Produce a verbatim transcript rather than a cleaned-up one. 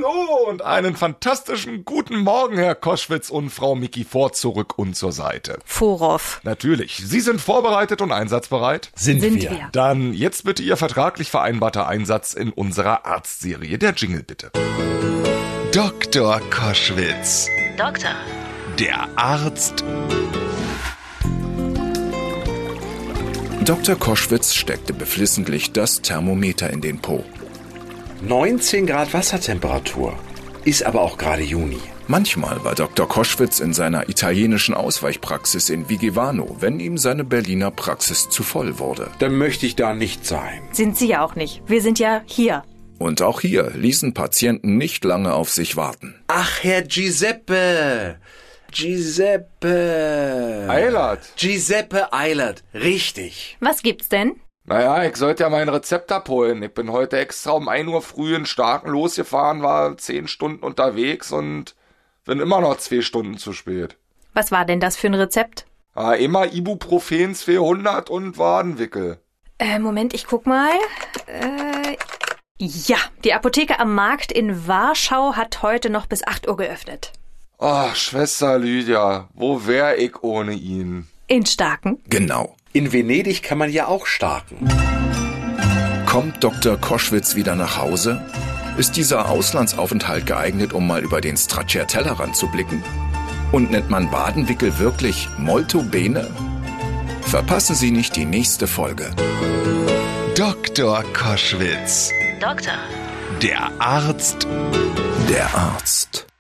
Hallo und einen fantastischen guten Morgen, Herr Koschwitz und Frau Micky Ford, zurück und zur Seite. Forow. Natürlich. Sie sind vorbereitet und einsatzbereit? Sind, Sind wir. wir. Dann jetzt bitte Ihr vertraglich vereinbarter Einsatz in unserer Arztserie. Der Jingle bitte. Doktor Koschwitz. Doktor. Der Arzt. Doktor Koschwitz steckte beflissentlich das Thermometer in den Po. neunzehn Grad Wassertemperatur. Ist aber auch gerade Juni. Manchmal war Doktor Koschwitz in seiner italienischen Ausweichpraxis in Vigevano, wenn ihm seine Berliner Praxis zu voll wurde. Dann möchte ich da nicht sein. Sind Sie ja auch nicht. Wir sind ja hier. Und auch hier ließen Patienten nicht lange auf sich warten. Ach, Herr Giuseppe. Giuseppe. Eilert. Giuseppe Eilert. Richtig. Was gibt's denn? Naja, ich sollte ja mein Rezept abholen. Ich bin heute extra um ein Uhr früh in Starken losgefahren, war zehn Stunden unterwegs und bin immer noch zwei Stunden zu spät. Was war denn das für ein Rezept? Ah, immer Ibuprofen zweihundert und Wadenwickel. Äh, Moment, ich guck mal. Äh, ja, die Apotheke am Markt in Warschau hat heute noch bis acht Uhr geöffnet. Ach, Schwester Lydia, wo wär ich ohne ihn? In Starken? Genau. In Venedig kann man ja auch starken. Kommt Doktor Koschwitz wieder nach Hause? Ist dieser Auslandsaufenthalt geeignet, um mal über den Stracciatella-Rand zu blicken? Und nennt man Wadenwickel wirklich molto bene? Verpassen Sie nicht die nächste Folge. Doktor Koschwitz. Doktor. Der Arzt. Der Arzt.